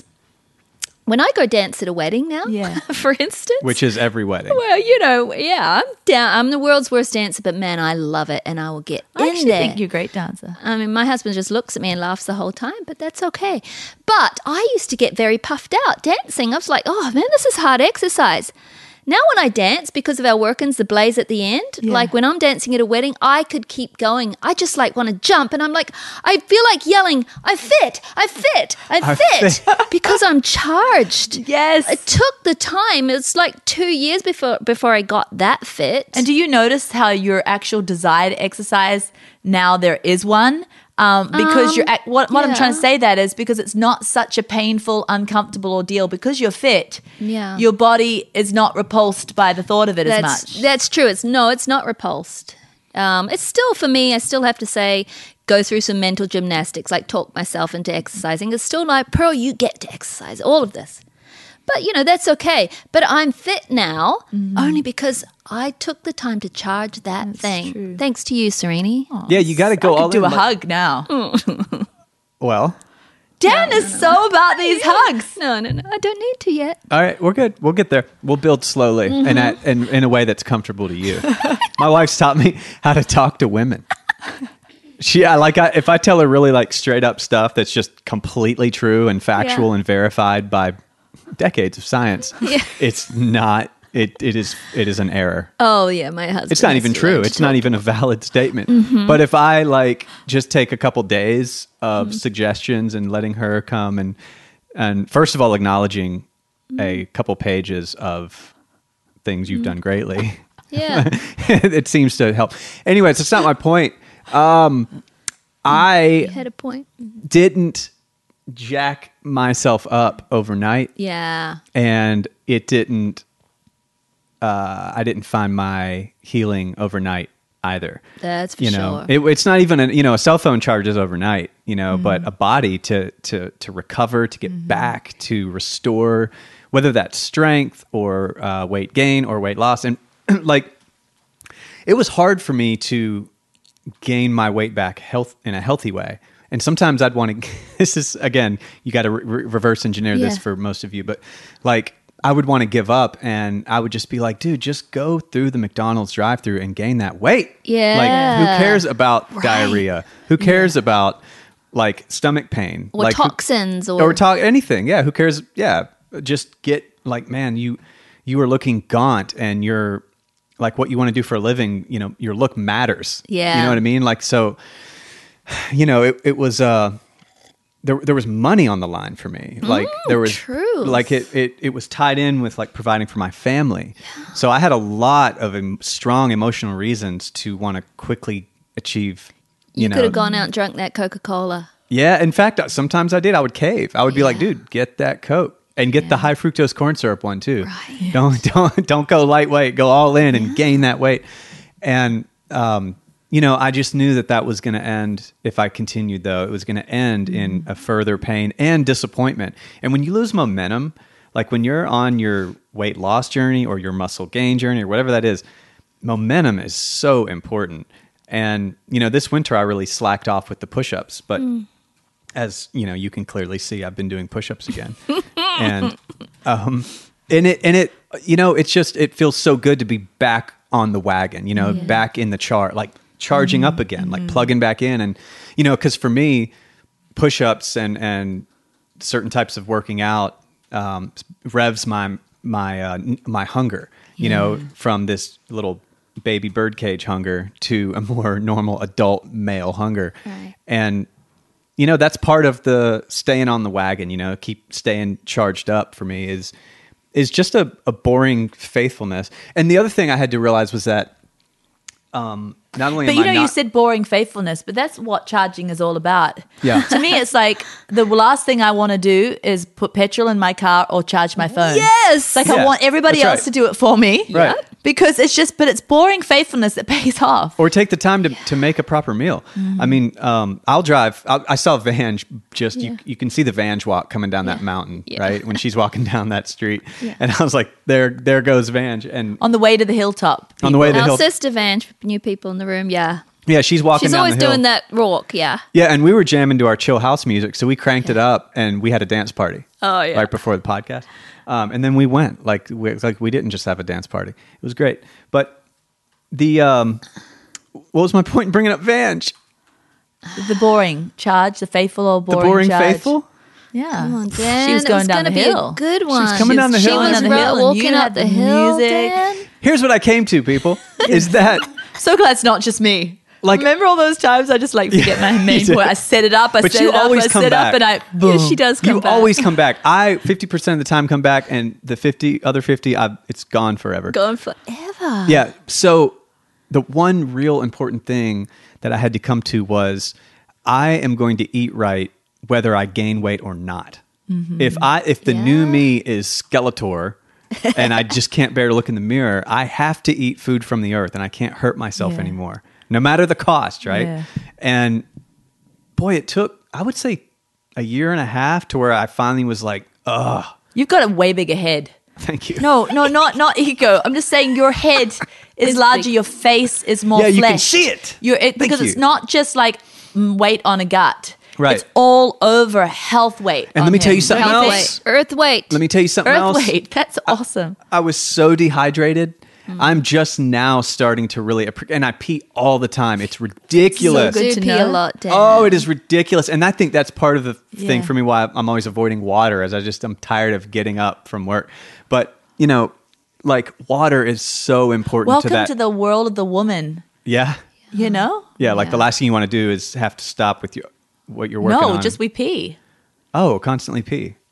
When I go dance at a wedding now, Yeah. for instance, Which is every wedding. well, you know, yeah, I'm down. I'm the world's worst dancer, but man, I love it, and I will get I in actually there. think you're a great dancer. I mean, my husband just looks at me and laughs the whole time, but that's okay. But I used to get very puffed out dancing. I was like, oh man, this is hard exercise. Now when I dance, because of our work-ins, the blaze at the end, Yeah. like when I'm dancing at a wedding, I could keep going. I just like want to jump, and I'm like, I feel like yelling, I fit, I fit, I I fit, because I'm charged. Yes. It took the time. It's like two years before before I got that fit. And do you notice how your actual desired exercise now there is one? Um, because Um, you're ac- what what I'm trying to yeah. say that is because it's not such a painful, uncomfortable ordeal because you're fit. Yeah. your body is not repulsed by the thought of it as That's much. that's true. It's no, it's not repulsed. Um, it's still for me. I still have to say, go through some mental gymnastics, like talk myself into exercising. It's still like, Pearl, you get to exercise. All of this, but you know that's okay. But I'm fit now only because I took the time to charge that thing. true. Thanks to you, Serene. Yeah, you got to go I all could do in. a like- hug now. Well, Dan is so about these hugs. No, no, no. I don't need to yet. all right, we're good. We'll get there. We'll build slowly Mm-hmm. and at, and in a way that's comfortable to you. My wife's taught me how to talk to women. She, I like, I, if I tell her really like straight up stuff that's just completely true and factual Yeah. and verified by decades of science, Yeah. it's not. It it is it is an error. Oh yeah, my husband. It's not has even to true. learn to It's not talk. even a valid statement. Mm-hmm. But if I like just take a couple days of Mm-hmm. suggestions and letting her come and and first of all acknowledging Mm-hmm. a couple pages of things you've done greatly, Yeah. it seems to help. Anyways, that's not my point. Um, I You had a point. didn't jack myself up overnight, Yeah. and it didn't. Uh, I didn't find my healing overnight either. That's for you know, sure. it, it's not even a, you know a cell phone charges overnight. You know, but a body to to to recover, to get back, to restore, whether that's strength or uh, weight gain or weight loss, and like it was hard for me to gain my weight back health in a healthy way. And sometimes I'd want to, this is, again, you got to re- reverse engineer this Yeah. for most of you, but like I would want to give up and I would just be like, dude, just go through the McDonald's drive through and gain that weight. Yeah. Like who cares about diarrhea? Who cares about like stomach pain? Or like who- toxins or, or talk anything. Yeah. Who cares? Yeah. Just get like, man, you, you are looking gaunt and you're like what you want to do for a living, you know, your look matters. Yeah. You know what I mean? Like, so, you know, it, it was, uh, there, there was money on the line for me. Like there was truth. like it, it, it was tied in with like providing for my family. So I had a lot of em- strong emotional reasons to want to quickly achieve, you, you know, could have gone out and drunk that Coca-Cola. yeah. In fact, sometimes I did. I would cave. I would be like, dude, get that Coke and get the high fructose corn syrup one too. Right. Don't don't don't go lightweight. Go all in and gain that weight. And um, you know, I just knew that that was going to end. If I continued, though, it was going to end in a further pain and disappointment. And when you lose momentum, like when you're on your weight loss journey or your muscle gain journey or whatever that is, momentum is so important. And you know, this winter I really slacked off with the push-ups, but as you know, you can clearly see I've been doing push-ups again. and um and it and it you know, it's just it feels so good to be back on the wagon, you know, back in the chart, like charging up again, like plugging back in. And you know, because for me, push-ups and and certain types of working out um revs my my uh, my hunger, you know, from this little baby birdcage hunger to a more normal adult male hunger. Right. And you know, that's part of the staying on the wagon, you know, keep staying charged up for me is is just a, a boring faithfulness. And the other thing I had to realize was that um, not only But am you I know, not, you said boring faithfulness, but that's what charging is all about. Yeah. To me, it's like the last thing I want to do is put petrol in my car or charge my phone. Yes. It's like Yeah, I want everybody that's else right. to do it for me. Right. Because it's just, but it's boring faithfulness that pays off. or take the time to, to make a proper meal. Mm-hmm. I mean, um, I'll drive. I'll, I saw Vange just, you, you can see the Vange walk coming down that mountain, Yeah. right? When she's walking down that street. And I was like, there, there goes Vange. And On the way to the hilltop. on the way to the Our hill. sister Vange, for new people in the room, yeah. Yeah, she's walking She's down always the hill. doing that walk, yeah. Yeah, and we were jamming to our chill house music, so we cranked it up and we had a dance party. Oh, yeah. right before the podcast, um, and then we went like we, like we didn't just have a dance party. It was great. But the um, what was my point in bringing up Vange? The boring charge, the faithful or The boring, boring charge. faithful. Yeah. Come on, Dan. She was It going down gonna the be hill. a good one. coming down the She hill. was She went down the right hill and walking you up had the the hill, music. Dan. Here's what I came to, people, is that So glad it's not just me. Like- remember all those times I just like forget my main You do. point. I set it up, I But set you it up, always I come set back. up, and I boom. Yeah, she does come you back. always come back. I fifty percent of the time come back, and the fifty other fifty, I, it's gone forever. Going forever. Yeah. So the one real important thing that I had to come to was I am going to eat right whether I gain weight or not. If I if the new Yeah. me is Skeletor and I just can't bear to look in the mirror, I have to eat food from the earth and I can't hurt myself Yeah. anymore, no matter the cost, right? Yeah. And boy, it took, I would say, a year and a half to where I finally was like, ugh, You've got a way bigger head. thank you. No, no, not not ego. I'm just saying your head is It's larger. big. Your face is more Yeah, you flesh. can see it. You're, it Thank because you. it's not just like mm, weight on a gut. Right. It's all over health weight. And on let me tell him. you something Don't you else. think? Earth weight. Let me tell you something Earth else. weight. That's awesome. I was so dehydrated. I'm just now starting to really, appre- and I pee all the time. It's ridiculous. So good Do to pee know. a lot, Dan. Oh, it is ridiculous. And I think that's part of the thing Yeah. for me why I'm always avoiding water, as I just, I'm tired of getting up from work. But, you know, like water is so important Welcome to that. to the world of the woman. yeah. You know? Yeah. Like the Yeah. last thing you want to do is have to stop with your, what you're working No, on. just we pee. Oh, constantly pee.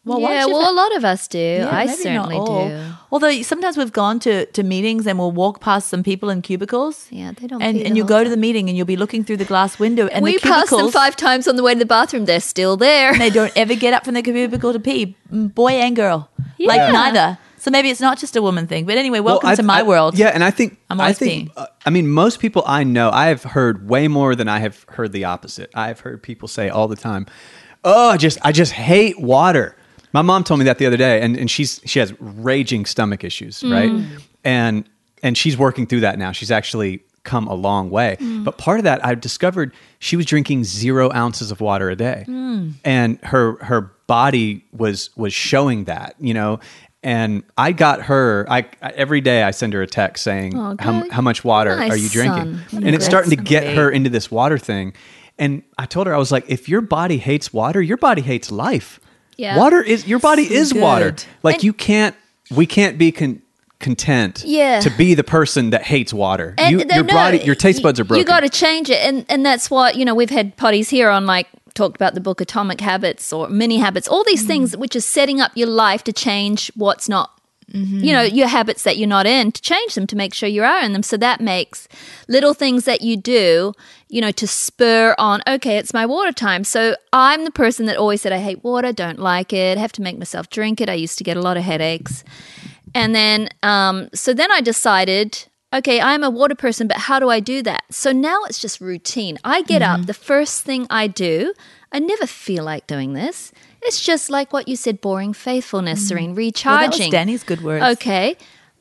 Well, yeah, once you've well, a lot of us do. Yeah, I maybe certainly not all. do. Although sometimes we've gone to, to meetings and we'll walk past some people in cubicles. Yeah, they don't And, pee the and you whole go to time. the meeting and you'll be looking through the glass window and We the passed them cubicles. five times on the way to the bathroom. They're still there. And they don't ever get up from the cubicle to pee, Mm, boy and girl. Like Yeah. neither. So maybe it's not just a woman thing. But anyway, welcome Well, I- to my I- world. Yeah, and I think I'm I always think peeing. uh, I mean most people I know I have heard way more than I have heard the opposite. I've heard people say all the time, "Oh, I just I just hate water." My mom told me that the other day, and, and she's she has raging stomach issues, right? And and she's working through that now. She's actually come a long way. But part of that, I've discovered she was drinking zero ounces of water a day, and her her body was was showing that, you know. And I got her. I I- every day I send her a text saying Oh, how, good. how much water Nice are you drinking, son. and it's That's starting to get great. her into this water thing. And I told her I was like, if your body hates water, your body hates life. Yeah. Water is your body is water. good. Like And- you can't. We can't be con- content. Yeah. To be the person that hates water. And You, no, your no, body, your taste buds are broken. You got to change it, and and that's what you know. We've had potties here on like talked about the book Atomic Habits or Mini Habits, all these things which is setting up your life to change what's not. You know, your habits that you're not in, to change them, to make sure you are in them. So that makes little things that you do, you know, to spur on, okay, it's my water time. So I'm the person that always said, I hate water, don't like it, have to make myself drink it. I used to get a lot of headaches. And then, um, so then I decided, okay, I'm a water person, but how do I do that? So now it's just routine. I get up, the first thing I do, I never feel like doing this. It's just like what you said, boring faithfulness, Serene, Well, recharging. that was Danny's good words. Okay.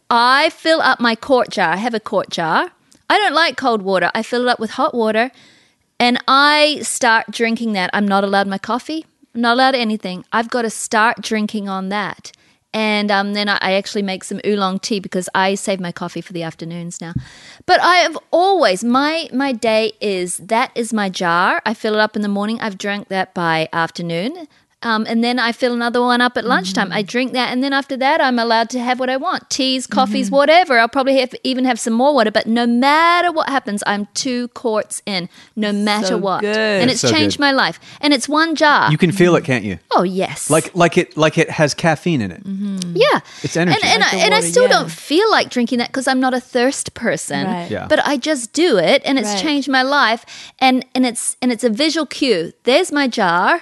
I fill up my quart jar. I have a quart jar. I don't like cold water. I fill it up with hot water and I start drinking that. I'm not allowed my coffee. I'm not allowed anything. I've got to start drinking on that. And um, then I, I actually make some oolong tea because I save my coffee for the afternoons now. But I have always, my my day is, that is my jar. I fill it up in the morning. I've drank that by afternoon. Um, and then I fill another one up at lunchtime. I drink that, and then after that, I'm allowed to have what I want: teas, coffees, whatever. I'll probably have, even have some more water. But no matter what happens, I'm two quarts in, no matter So what. good. And it's So changed good. my life. And it's one jar. You can feel it, can't you? oh yes, Like like it like it has caffeine in it. yeah, It's energy. And, and, Like I, the and I water, still yeah. don't feel like drinking that because I'm not a thirst person. Right. Yeah. But I just do it, and it's Right. changed my life. And and it's and it's a visual cue. There's my jar.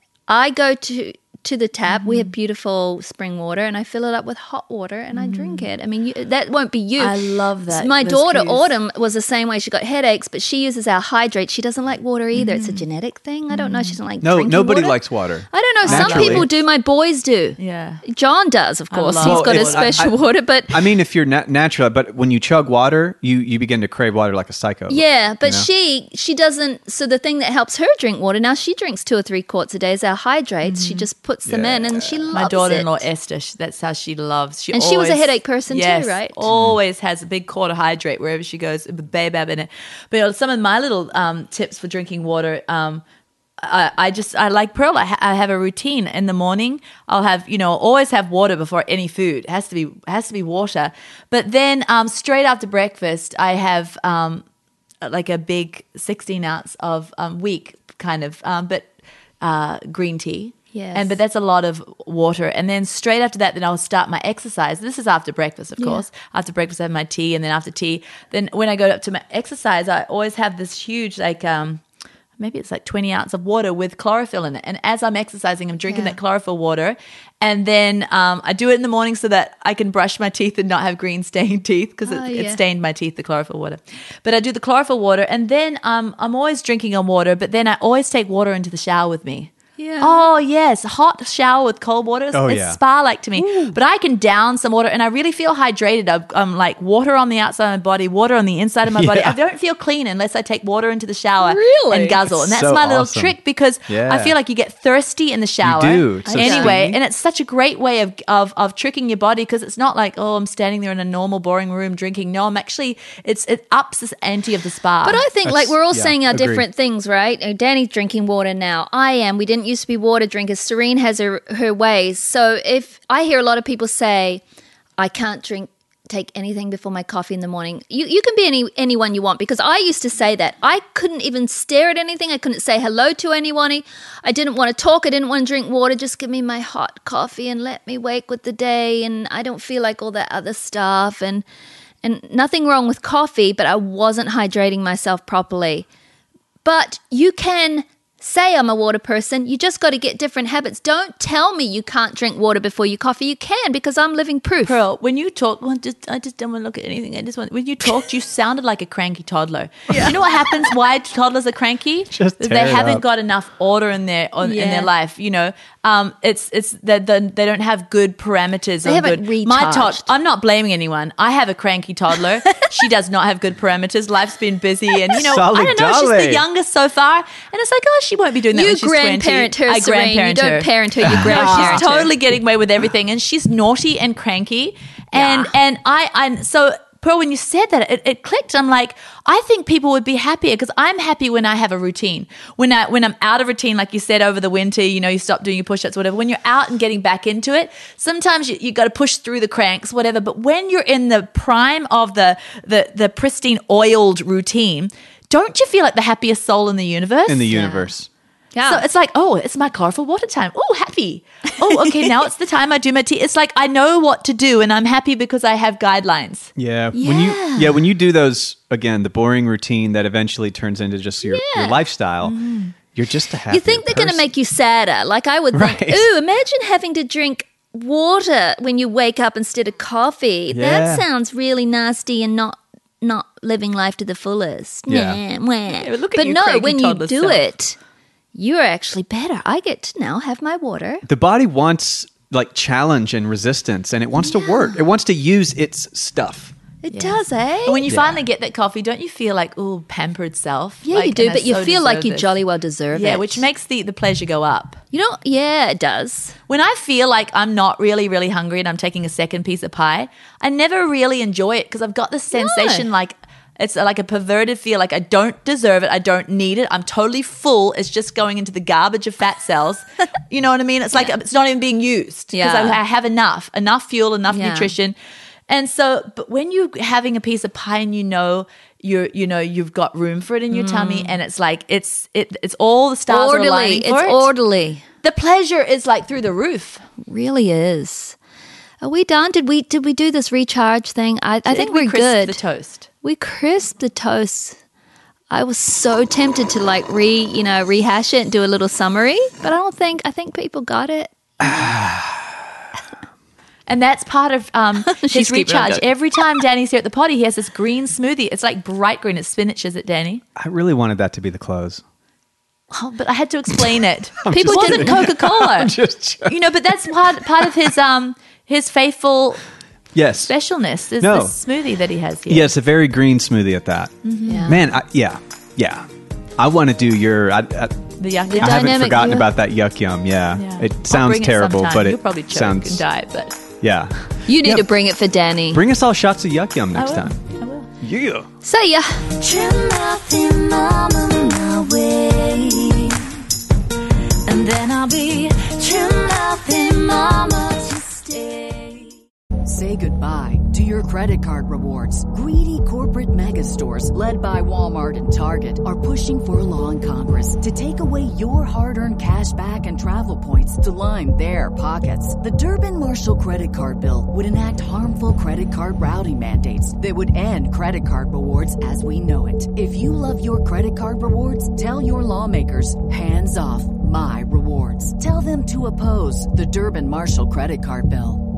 I go to to the tap. We have beautiful spring water, and I fill it up with hot water, and I drink it. I mean, you, that won't be you. I love that, My those daughter cues. Autumn was the same way. She got headaches, but she uses our hydrate. She doesn't like water either. It's a genetic thing. I don't know. She doesn't like No, drinking nobody water. likes water. I don't know. Some Naturally. people do. My boys do. Yeah. John does, of course. love He's Well, got his it's- I- special I- water, but I mean, if you're nat- natural, but when you chug water, you you begin to crave water like a psycho. yeah, but you know? she she doesn't. So the thing that helps her drink water now, she drinks two or three quarts a day. Is our hydrates. She just puts them in, and she loves My daughter-in-law it. Esther, she, that's how she loves. She And she was a always- headache person too, yes, right? Always has a big quart of hydrate wherever she goes with Baobab in it. But you know, some of my little um, tips for drinking water. Um, I, I just I like Pearl. I, ha- I have a routine in the morning. I'll have you know always have water before any food. It has to be has to be water. But then um, straight after breakfast, I have um, like a big sixteen ounce of um, weak kind of, um, but uh, green tea. Yes. And but that's a lot of water. And then straight after that, then I'll start my exercise. This is after breakfast, of course. After breakfast, I have my tea, and then after tea, then when I go up to my exercise, I always have this huge like um maybe it's like twenty ounce of water with chlorophyll in it. And as I'm exercising, I'm drinking Yeah. that chlorophyll water. And then um, I do it in the morning so that I can brush my teeth and not have green stained teeth because Oh, it, yeah. it stained my teeth, the chlorophyll water. But I do the chlorophyll water, and then um, I'm always drinking on water, but then I always take water into the shower with me. Yeah. Oh, yes. Hot shower with cold water. Oh, it's yeah. spa-like to me. But I can down some water, and I really feel hydrated. I'm, I'm like water on the outside of my body, water on the inside of my body. Yeah. I don't feel clean unless I take water into the shower Really? and guzzle. And that's So my little awesome. trick because Yeah. I feel like you get thirsty in the shower. do. It's so anyway, steamy. and it's such a great way of, of, of tricking your body because it's not like, oh, I'm standing there in a normal, boring room drinking. No, I'm actually, it's it ups this ante of the spa. But I think like That's- we're all yeah, saying our agreed. different things, right? Uh, Danny's drinking water now. I am. We didn't used to be water drinkers. Serene has her, her ways. So if I hear a lot of people say, I can't drink take anything before my coffee in the morning. You you can be any anyone you want, because I used to say that. I couldn't even stare at anything. I couldn't say hello to anyone. I didn't want to talk. I didn't want to drink water. Just give me my hot coffee and let me wake with the day, and I don't feel like all that other stuff. And and nothing wrong with coffee, but I wasn't hydrating myself properly. But you can say I'm a water person. You just got to get different habits. Don't tell me you can't drink water before your coffee. You can, because I'm living proof. Pearl, when you talk, well, just, I just don't want to look at anything. I just want, when you talked, you sounded like a cranky toddler. Yeah. You know what happens? Why toddlers are cranky? Just tear they it haven't up. got enough order in their on, in Yeah. their life. You know, um, it's it's that the, they don't have good parameters. They or haven't good, my tod- recharged. I'm not blaming anyone. I have a cranky toddler. She does not have good parameters. Life's been busy, and you know, Solid I don't know. She's dolly. the youngest so far, and it's like, oh, she won't be doing that You when she's grandparent twenty. her, I Serene. You grandparent don't her. parent her, you No, grandparent she's her. totally getting away with everything, and she's naughty and cranky. And Yeah. and I I so Pearl, when you said that, it, it clicked. I'm like, I think people would be happier, because I'm happy when I have a routine. When I when I'm out of routine, like you said, over the winter, you know, you stop doing your push-ups, whatever. When you're out and getting back into it, sometimes you, you got to push through the cranks, whatever. But when you're in the prime of the the the pristine oiled routine, don't you feel like the happiest soul in the universe? In the universe. Yeah. So it's like, oh, it's my colorful water time. Oh, happy. Oh, okay, now it's the time I do my tea. It's like I know what to do, and I'm happy because I have guidelines. Yeah. When you Yeah. yeah, when you do those, again, the boring routine that eventually turns into just your, Yeah. your lifestyle, you're just a happy You think they're going to make you sadder. Like I would think, Right. ooh, imagine having to drink water when you wake up instead of coffee. Yeah. That sounds really nasty and not not living life to the fullest. Yeah. Nah, wah. but look at but you, no, cranky when you toddler do self. it, you're actually better. I get to now have my water. The body wants like challenge and resistance, and it wants to work. It wants to use its stuff. It does, eh? And when you Yeah. finally get that coffee, don't you feel like, oh, pampered self? yeah, Like, you do, and I but you so feel like deserve you this. jolly well deserve Yeah, it. which makes the, the pleasure go up. you know, yeah, it does. When I feel like I'm not really, really hungry and I'm taking a second piece of pie, I never really enjoy it, because I've got this sensation like it's like a perverted feel, like I don't deserve it, I don't need it, I'm totally full, it's just going into the garbage of fat cells. You know what I mean? It's like it's not even being used, because Yeah. I, I have enough, enough fuel, enough Yeah. nutrition. And so, but when you're having a piece of pie and you know you're, you know, you've got room for it in your tummy, and it's like it's it, it's all the stars are Orderly. aligning It's for it. orderly. The pleasure is like through the roof. Really is. Are we done? Did we did we do this recharge thing? I, I think we we're crisp good. the toast. We crisped the toast. I was so tempted to like re you know rehash it and do a little summary, but I don't think I think people got it. And that's part of um, his She's keeping on recharge. going. Every time Danny's here at the potty, he has this green smoothie. It's like bright green. It's spinach, is it, Danny? I really wanted that to be the close. Oh, but I had to explain it. just People wasn't kidding. Coca Cola. Just You know, but that's part part of his um his faithful yes. specialness is No. the smoothie that he has here. Yeah, it's a very green smoothie at that. Yeah. Man, I, yeah, yeah. I want to do your. I, I, The yuck. The I haven't Dynamic forgotten duo. about that yuck yum. Yeah, Yeah. it I'll sounds bring it terrible, sometime. but You'll it probably choke sounds. and die. But Yeah, You need Yeah. to bring it for Danny. bring us all shots of yuck yum next I will. time. I will. Yeah. See ya. Nothing, mama, my way. And then I'll be true nothing, mama, to stay. Say goodbye to your credit card rewards. Greedy corporate mega stores, led by Walmart and Target, are pushing for a law in Congress to take away your hard-earned cash back and travel points to line their pockets. The Durbin-Marshall credit card bill would enact harmful credit card routing mandates that would end credit card rewards as we know it. If you love your credit card rewards, tell your lawmakers, hands off my rewards. Tell them to oppose the Durbin-Marshall credit card bill.